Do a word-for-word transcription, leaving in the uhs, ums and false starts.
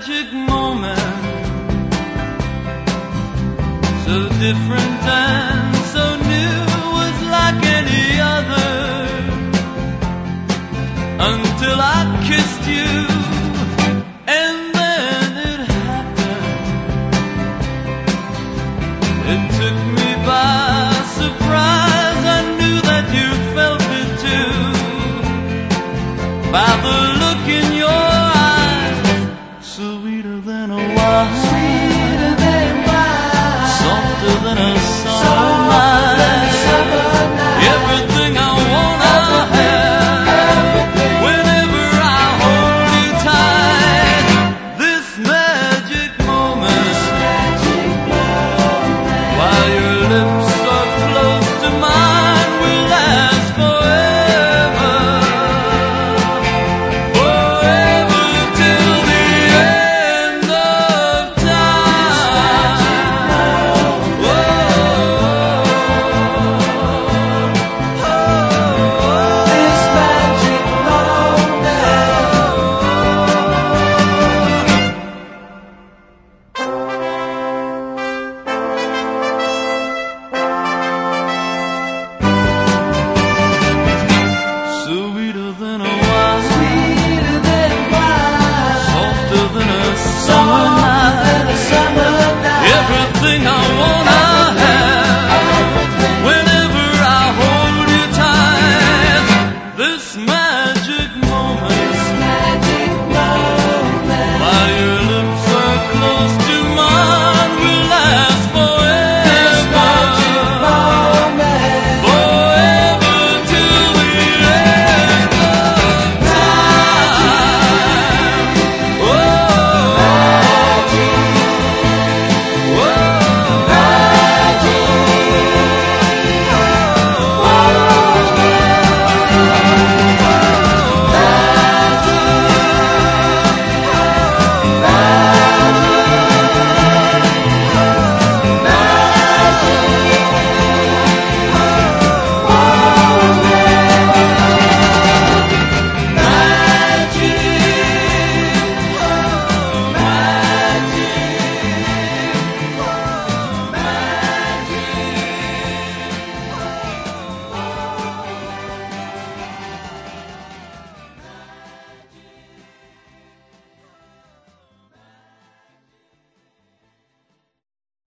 magic moment, so different and so new, was like any other, until I kissed you, and then it happened. It took me by surprise. I knew that you felt it too, by the look in your eyes, sweeter than a wine.